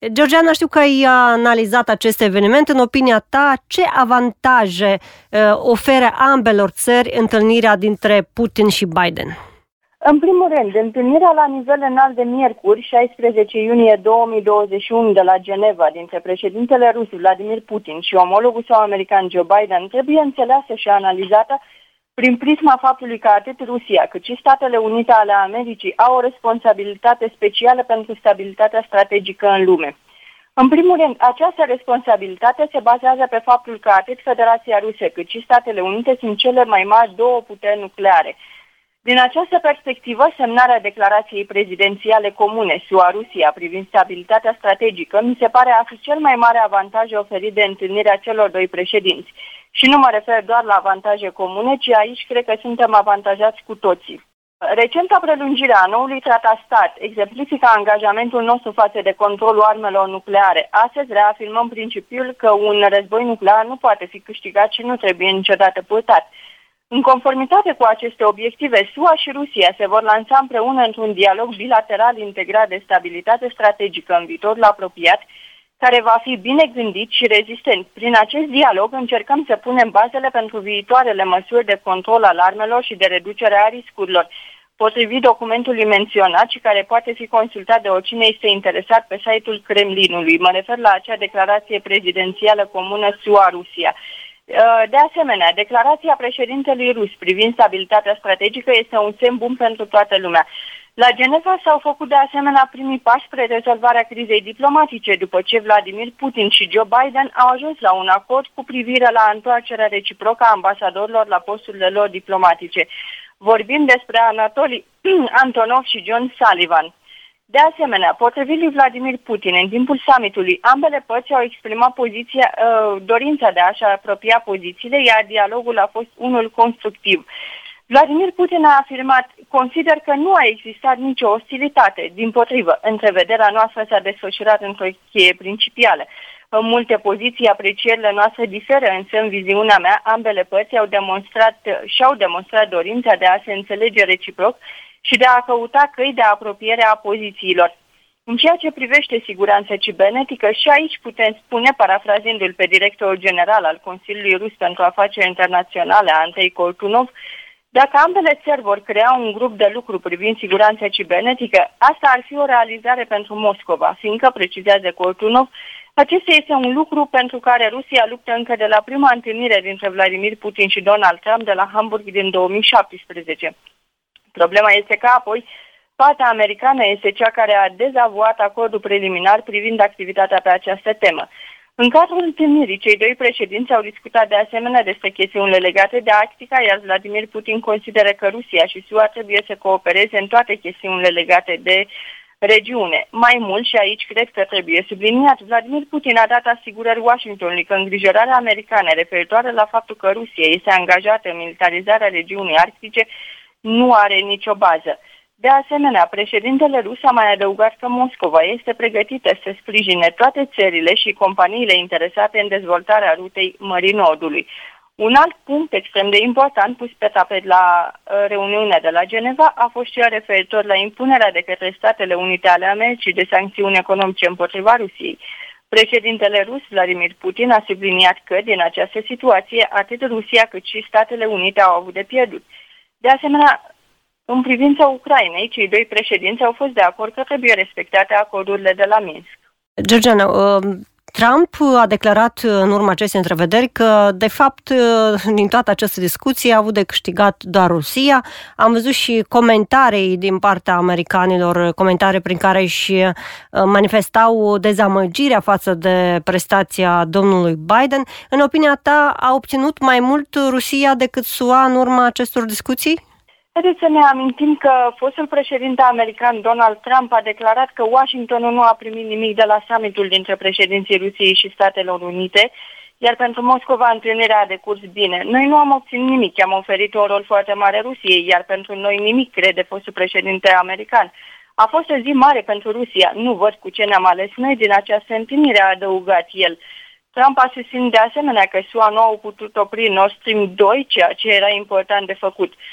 Georgiana, știu că ai analizat acest eveniment. În opinia ta, ce avantaje oferă ambelor țări întâlnirea dintre Putin și Biden? În primul rând, întâlnirea la nivel înalt de miercuri, 16 iunie 2021 de la Geneva, dintre președintele rus Vladimir Putin și omologul său american Joe Biden, trebuie înțeleasă și analizată prin prisma faptului că atât Rusia cât și Statele Unite ale Americii au o responsabilitate specială pentru stabilitatea strategică în lume. În primul rând, această responsabilitate se bazează pe faptul că atât Federația Rusă cât și Statele Unite sunt cele mai mari două puteri nucleare. Din această perspectivă, semnarea declarației prezidențiale comune SUA-Rusia privind stabilitatea strategică mi se pare a fi cel mai mare avantaj oferit de întâlnirea celor doi președinți. Și nu mă refer doar la avantaje comune, ci aici cred că suntem avantajați cu toții. Recenta prelungire a noului tratat START exemplifică angajamentul nostru față de controlul armelor nucleare. Astăzi reafirmăm principiul că un război nuclear nu poate fi câștigat și nu trebuie niciodată purtat. În conformitate cu aceste obiective, SUA și Rusia se vor lansa împreună într-un dialog bilateral integrat de stabilitate strategică în viitorul apropiat, care va fi bine gândit și rezistent. Prin acest dialog încercăm să punem bazele pentru viitoarele măsuri de control al armelor și de reducere a riscurilor, potrivit documentului menționat și care poate fi consultat de oricine este interesat pe site-ul Kremlinului. Mă refer la acea declarație prezidențială comună SUA-Rusia. De asemenea, declarația președintelui rus privind stabilitatea strategică este un semn bun pentru toată lumea. La Geneva s-au făcut de asemenea primii pași spre rezolvarea crizei diplomatice, după ce Vladimir Putin și Joe Biden au ajuns la un acord cu privire la întoarcerea reciprocă a ambasadorilor la posturile lor diplomatice. Vorbim despre Anatoli Antonov și John Sullivan. De asemenea, potrivit lui Vladimir Putin, în timpul summitului, ambele părți au exprimat dorința de a-și apropia pozițiile, iar dialogul a fost unul constructiv. Vladimir Putin a afirmat: consider că nu a existat nicio ostilitate, dimpotrivă, întrevederea noastră s-a desfășurat într-o cheie principială. În multe poziții, aprecierile noastre diferă, însă în viziunea mea, ambele părți și-au demonstrat dorința de a se înțelege reciproc și de a căuta căi de apropiere a pozițiilor. În ceea ce privește siguranța cibernetică, și aici putem spune, parafrazându-l pe directorul general al Consiliului Rus pentru Afaceri Internaționale, Andrei Kortunov, dacă ambele țări vor crea un grup de lucru privind siguranța cibernetică, asta ar fi o realizare pentru Moscova, fiindcă, precizează Kortunov, acesta este un lucru pentru care Rusia luptă încă de la prima întâlnire dintre Vladimir Putin și Donald Trump de la Hamburg din 2017. Problema este că apoi partea americană este cea care a dezavuat acordul preliminar privind activitatea pe această temă. În cadrul întâlnirii, cei doi președinți au discutat de asemenea despre chestiunile legate de Arctica, iar Vladimir Putin consideră că Rusia și SUA trebuie să coopereze în toate chestiunile legate de regiune. Mai mult, și aici cred că trebuie subliniat, Vladimir Putin a dat asigurări Washingtonului că îngrijorarea americană referitoare la faptul că Rusia este angajată în militarizarea regiunii arctice nu are nicio bază. De asemenea, președintele rus a mai adăugat că Moscova este pregătită să sprijine toate țările și companiile interesate în dezvoltarea rutei Mării Nordului. Un alt punct extrem de important pus pe tapet la reuniunea de la Geneva a fost cel referitor la impunerea de către Statele Unite ale Americii de sancțiuni economice împotriva Rusiei. Președintele rus, Vladimir Putin, a subliniat că, din această situație, atât Rusia cât și Statele Unite au avut de pierdut. De asemenea, în privința Ucrainei, cei doi președinți au fost de acord că trebuie respectate acordurile de la Minsk. Georgiana, Trump a declarat în urma acestei întrevederi că, de fapt, din toată această discuție a avut de câștigat doar Rusia. Am văzut și comentarii din partea americanilor, comentarii prin care își manifestau dezamăgirea față de prestația domnului Biden. În opinia ta, a obținut mai mult Rusia decât SUA în urma acestor discuții? Haideți să ne amintim că fostul președinte american Donald Trump a declarat că Washingtonul nu a primit nimic de la summitul dintre președinții Rusiei și Statelor Unite, iar pentru Moscova întâlnirea a decurs bine. Noi nu am obținut nimic, am oferit un rol foarte mare Rusiei, iar pentru noi nimic, crede fostul președinte american. A fost o zi mare pentru Rusia, nu văd cu ce ne-am ales noi din această întâlnire, a adăugat el. Trump a susținut de asemenea că SUA nu au putut opri Nord Stream 2, ceea ce era important de făcut.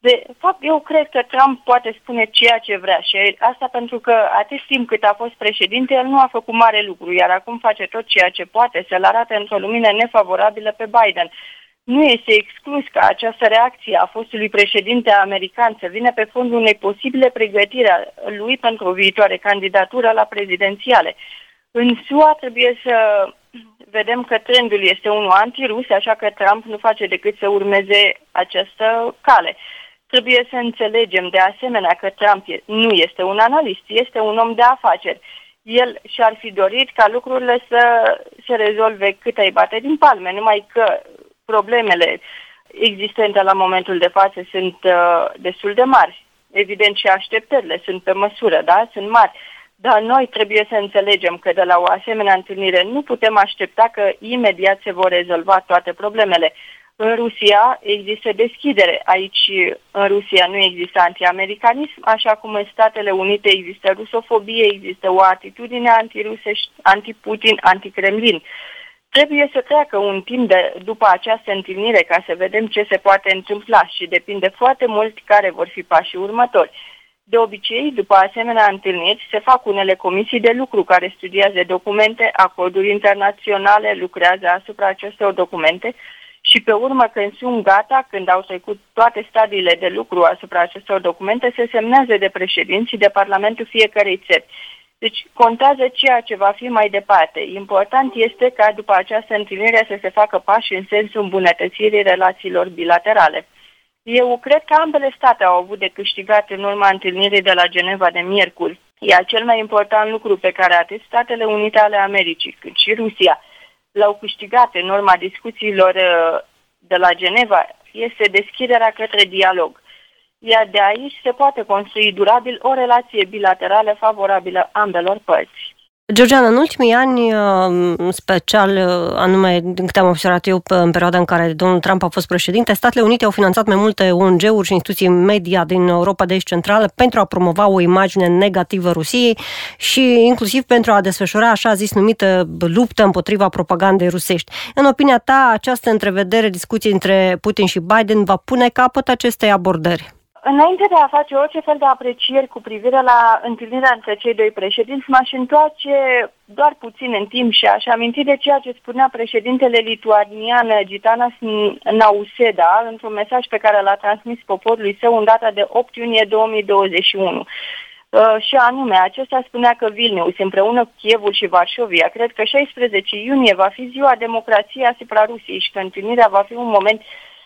De fapt, eu cred că Trump poate spune ceea ce vrea și asta pentru că atât timp cât a fost președinte, el nu a făcut mare lucru, iar acum face tot ceea ce poate să-l arate într-o lumină nefavorabilă pe Biden. Nu este exclus ca această reacție a fostului președinte american să vină pe fondul unei posibile pregătiri a lui pentru o viitoare candidatură la prezidențiale. În SUA trebuie să vedem că trendul este unul antirus, așa că Trump nu face decât să urmeze această cale. Trebuie să înțelegem de asemenea că Trump nu este un analist, este un om de afaceri. El și-ar fi dorit ca lucrurile să se rezolve cât îi bate din palme, numai că problemele existente la momentul de față sunt destul de mari. Evident și așteptările sunt pe măsură, da? Sunt mari. Dar noi trebuie să înțelegem că de la o asemenea întâlnire nu putem aștepta că imediat se vor rezolva toate problemele. În Rusia există deschidere. Aici, în Rusia, nu există anti-americanism, așa cum în Statele Unite există rusofobie, există o atitudine antirusă, anti-Putin, anti-Kremlin. Trebuie să treacă un timp după această întâlnire ca să vedem ce se poate întâmpla și depinde foarte mult care vor fi pașii următori. De obicei, după asemenea întâlniri, se fac unele comisii de lucru care studiază documente, acorduri internaționale, lucrează asupra acestor documente și pe urmă, când sunt gata, când au trecut toate stadiile de lucru asupra acestor documente, se semnează de președinți și de Parlamentul fiecărei țări. Deci contează ceea ce va fi mai departe. Important este ca după această întâlnire să se facă pași în sensul îmbunătățirii relațiilor bilaterale. Eu cred că ambele state au avut de câștigat în urma întâlnirii de la Geneva de miercuri. Iar cel mai important lucru pe care atât Statele Unite ale Americii cât și Rusia l-au câștigat în urma discuțiilor de la Geneva este deschiderea către dialog. Iar de aici se poate construi durabil o relație bilaterală favorabilă ambelor părți. Georgiana, în ultimii ani, în special, anume, din câte am observat eu, în perioada în care domnul Trump a fost președinte, Statele Unite au finanțat mai multe ONG-uri și instituții media din Europa de Est Centrală pentru a promova o imagine negativă Rusiei și inclusiv pentru a desfășura așa zis numită luptă împotriva propagandei rusești. În opinia ta, această întrevedere, discuție între Putin și Biden va pune capăt acestei abordări? Înainte de a face orice fel de aprecieri cu privire la întâlnirea între cei doi președinți, m-aș întoarce doar puțin în timp și aș aminti de ceea ce spunea președintele lituanian Gitanas Nauseda într-un mesaj pe care l-a transmis poporului său în data de 8 iunie 2021. Și anume, acesta spunea că Vilnius, împreună cu Kievul și Varșovia, cred că 16 iunie va fi ziua democrației asupra Rusiei și că întâlnirea va fi un moment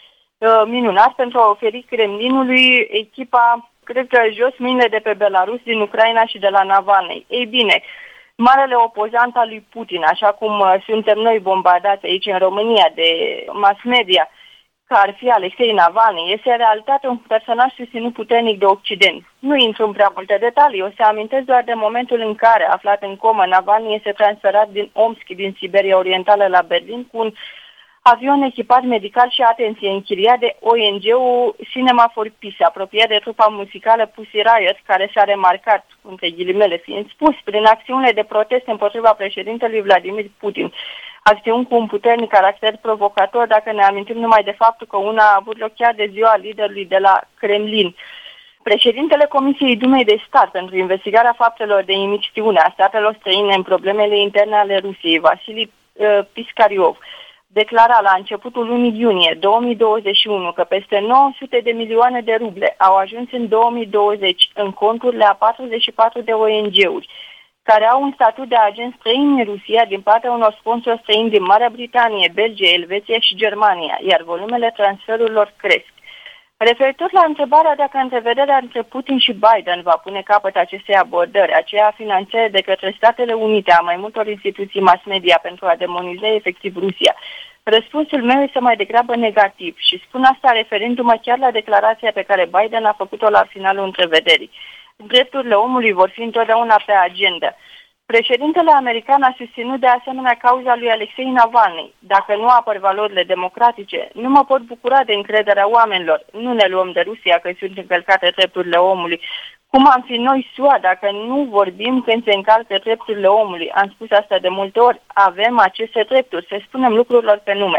minunat pentru a oferi Kremlinului echipa, cred că jos mâinile de pe Belarus, din Ucraina și de la Navalny. Ei bine, marele opozant al lui Putin, așa cum suntem noi bombardați aici în România de mass media, că ar fi Alexei Navalny, este în realitate un personaj susținut puternic de Occident. Nu intru în prea multe detalii, o să amintesc doar de momentul în care, aflat în comă, Navalny este transferat din Omsk, din Siberia Orientală la Berlin, cu un avion echipat medical și, atenție, închiriat de ONG-ul Cinema for Peace, apropiat de trupa muzicală Pussy Riot, care s-a remarcat, între ghilimele fiind spus, prin acțiunile de protest împotriva președintelui Vladimir Putin. Acțiuni cu un puternic caracter provocator, dacă ne amintim numai de faptul că una a avut loc chiar de ziua liderului de la Kremlin. Președintele Comisiei Dumei de Stat pentru investigarea faptelor de imixtiune a statelor străine în problemele interne ale Rusiei, Vasili Piscariov, declara la începutul lunii iunie 2021 că peste 900 de milioane de ruble au ajuns în 2020 în conturile a 44 de ONG-uri, care au un statut de agent străin în Rusia din partea unor sponsori străini din Marea Britanie, Belgia, Elveția și Germania, iar volumele transferurilor cresc. Referitor la întrebarea dacă întrevederea între Putin și Biden va pune capăt acestei abordări, aceea finanțare de către Statele Unite a mai multor instituții mass media pentru a demoniza efectiv Rusia, răspunsul meu este mai degrabă negativ și spun asta referindu-mă chiar la declarația pe care Biden a făcut-o la finalul întrevederii. Drepturile omului vor fi întotdeauna pe agenda. Președintele american a susținut de asemenea cauza lui Alexei Navalny. Dacă nu apăr valorile democratice, nu mă pot bucura de încrederea oamenilor. Nu ne luăm de Rusia că sunt încălcate drepturile omului. Cum am fi noi SUA dacă nu vorbim când se încalcă drepturile omului? Am spus asta de multe ori. Avem aceste drepturi, să spunem lucrurilor pe nume.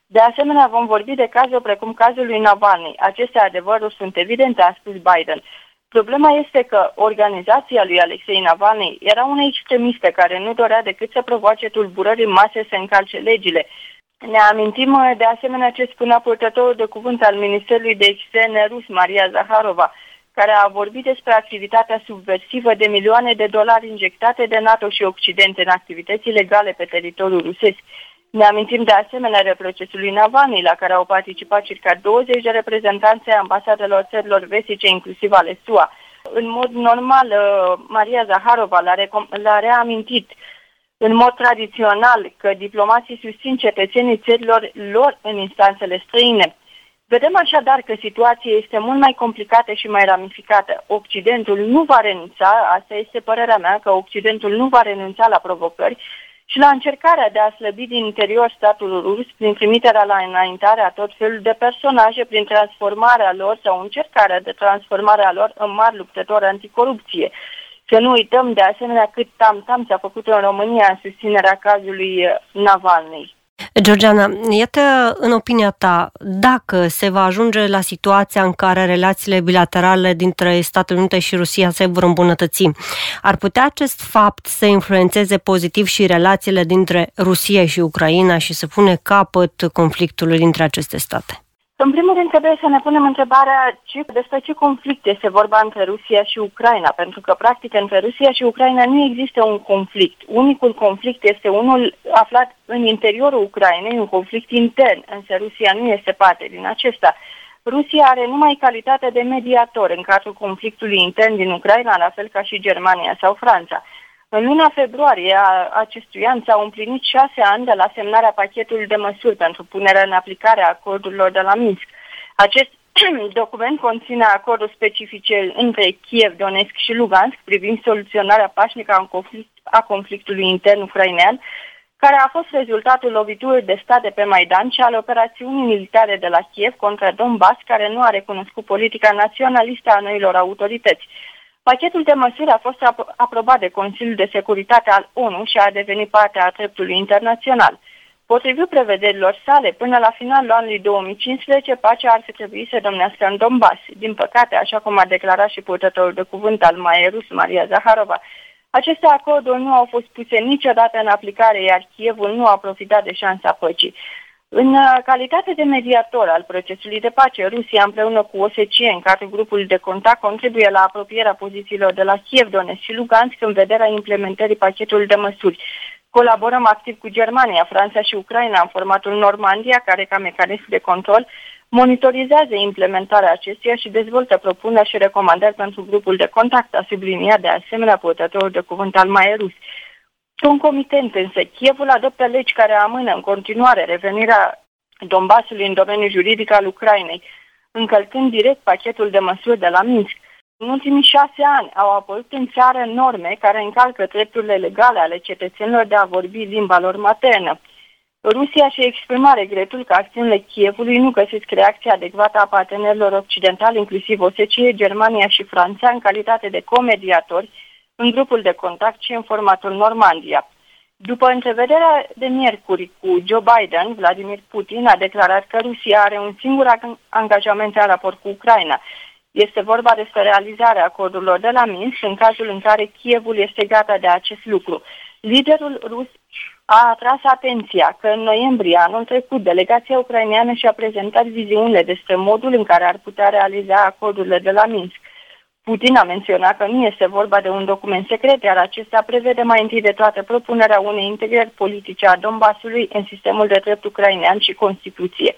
De asemenea, vom vorbi de cazuri precum cazul lui Navalny. Aceste adevăruri sunt evidente, a spus Biden. Problema este că organizația lui Alexei Navalny era una extremistă care nu dorea decât să provoace tulburări în mase, să încalce legile. Ne amintim de asemenea ce spunea purtătorul de cuvânt al Ministerului de Externe rus, Maria Zaharova, care a vorbit despre activitatea subversivă de milioane de dolari injectate de NATO și Occident în activități ilegale pe teritoriul rusesc. Ne amintim de asemenea de procesul lui Navalny, la care au participat circa 20 de reprezentanți ai ambasadelor țărilor vestice, inclusiv ale SUA. În mod normal, Maria Zaharova l-a reamintit în mod tradițional că diplomații susțin cetățenii țărilor lor în instanțele străine. Vedem așadar că situația este mult mai complicată și mai ramificată. Occidentul nu va renunța, asta este părerea mea, că Occidentul nu va renunța la provocări și la încercarea de a slăbi din interior statul rus prin trimiterea la înaintare a tot felul de personaje, prin transformarea lor sau încercarea de transformare a lor în mari luptători anticorupție. Să nu uităm de asemenea cât tam-tam s-a făcut în România în susținerea cazului Navalny. Georgiana, iată, în opinia ta, dacă se va ajunge la situația în care relațiile bilaterale dintre Statele Unite și Rusia se vor îmbunătăți, ar putea acest fapt să influențeze pozitiv și relațiile dintre Rusia și Ucraina și să pune capăt conflictului dintre aceste state? În primul rând trebuie să ne punem întrebarea despre ce conflict este vorba între Rusia și Ucraina, pentru că practic între Rusia și Ucraina nu există un conflict. Unicul conflict este unul aflat în interiorul Ucrainei, un conflict intern, însă Rusia nu este parte din acesta. Rusia are numai calitate de mediator în cadrul conflictului intern din Ucraina, la fel ca și Germania sau Franța. În luna februarie a acestui an s-au împlinit 6 ani de la semnarea pachetului de măsuri pentru punerea în aplicare a acordurilor de la Minsk. Acest document conține acorduri specifice între Kiev, Donetsk și Lugansk privind soluționarea pașnică a conflictului intern ucrainean, care a fost rezultatul loviturii de stat de pe Maidan și al operațiunii militare de la Kiev contra Donbass, care nu a recunoscut politica naționalistă a noilor autorități. Pachetul de măsuri a fost aprobat de Consiliul de Securitate al ONU și a devenit parte a dreptului internațional. Potrivit prevederilor sale, până la finalul anului 2015, pacea ar fi trebuit să domnească în Donbass. Din păcate, așa cum a declarat și purtătorul de cuvânt al Maie Rus, Maria Zaharova, aceste acorduri nu au fost puse niciodată în aplicare, iar Kievul nu a profitat de șansa păcii. În calitate de mediator al procesului de pace, Rusia împreună cu OSCE în cadrul grupului de contact contribuie la apropierea pozițiilor de la Kiev, Donetsk și Lugansk în vederea implementării pachetului de măsuri. Colaborăm activ cu Germania, Franța și Ucraina în formatul Normandia, care ca mecanism de control monitorizează implementarea acestuia și dezvoltă propuneri și recomandări pentru grupul de contact, a subliniat de asemenea purtătorul de cuvânt al Maie Rus. Concomitent însă, Kievul adoptă legi care amână în continuare revenirea Donbassului în domeniul juridic al Ucrainei, încălcând direct pachetul de măsuri de la Minsk. În ultimii 6 ani au apărut în țară norme care încalcă drepturile legale ale cetățenilor de a vorbi limba lor maternă. Rusia și-a exprimat regretul că acțiunile Kievului nu găsesc reacția adecvată a partenerilor occidentali, inclusiv OSCE, Germania și Franța, în calitate de comediatori în grupul de contact și în formatul Normandia. După întrevederea de miercuri cu Joe Biden, Vladimir Putin a declarat că Rusia are un singur angajament în raport cu Ucraina. Este vorba despre realizarea acordurilor de la Minsk în cazul în care Kievul este gata de acest lucru. Liderul rus a atras atenția că în noiembrie anul trecut delegația ucraineană și-a prezentat viziunile despre modul în care ar putea realiza acordurile de la Minsk. Putin a menționat că nu este vorba de un document secret, iar acesta prevede mai întâi de toate propunerea unei integrări politice a Donbassului în sistemul de drept ucrainean și Constituție.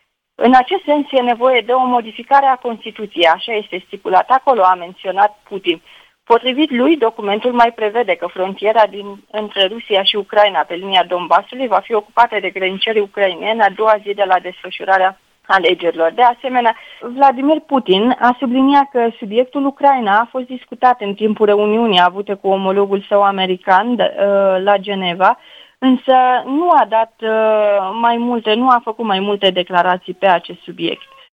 În acest sens e nevoie de o modificare a Constituției, așa este stipulat acolo, a menționat Putin. Potrivit lui, documentul mai prevede că frontiera între Rusia și Ucraina pe linia Donbassului va fi ocupată de grăniceri ucraineni a doua zi de la desfășurarea alegerilor. De asemenea, Vladimir Putin a subliniat că subiectul Ucraina a fost discutat în timpul reuniunii avute cu omologul său american la Geneva, însă nu a făcut mai multe declarații pe acest subiect.